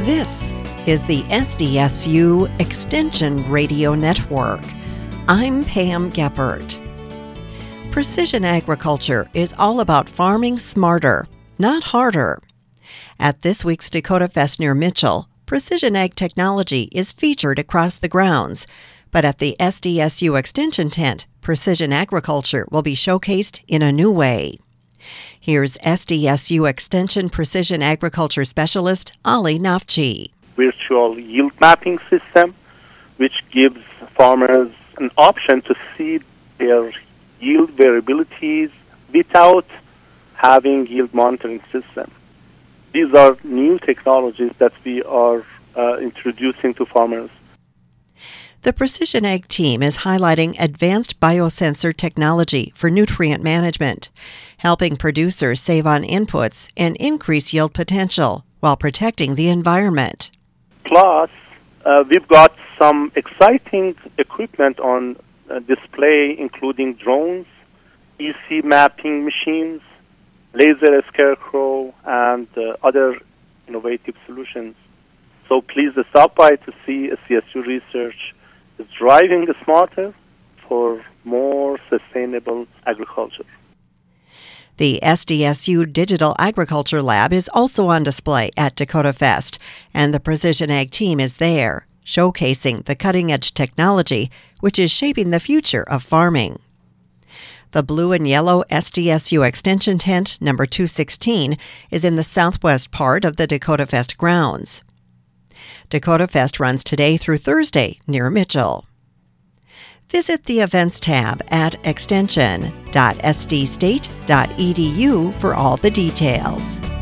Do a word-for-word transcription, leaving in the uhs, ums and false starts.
This is the S D S U Extension Radio Network. I'm Pam Geppert. Precision agriculture is all about farming smarter, not harder. At this week's Dakota Fest near Mitchell, precision ag technology is featured across the grounds. But at the S D S U Extension tent, precision agriculture will be showcased in a new way. Here's S D S U Extension Precision Agriculture Specialist Ali Nafchi. Virtual yield mapping system, which gives farmers an option to see their yield variabilities without having yield monitoring system. These are new technologies that we are uh, introducing to farmers. The Precision Ag team is highlighting advanced biosensor technology for nutrient management, helping producers save on inputs and increase yield potential while protecting the environment. Plus, uh, we've got some exciting equipment on uh, display, including drones, E C mapping machines, laser scarecrow, and uh, other innovative solutions. So please stop by to see S D S U Research is driving smarter for more sustainable agriculture. The S D S U Digital Agriculture Lab is also on display at Dakota Fest, and the Precision Ag team is there, showcasing the cutting-edge technology which is shaping the future of farming. The blue and yellow S D S U Extension tent number two sixteen is in the southwest part of the Dakota Fest grounds. Dakota Fest runs today through Thursday near Mitchell. Visit the Events tab at extension dot s d state dot e d u for all the details.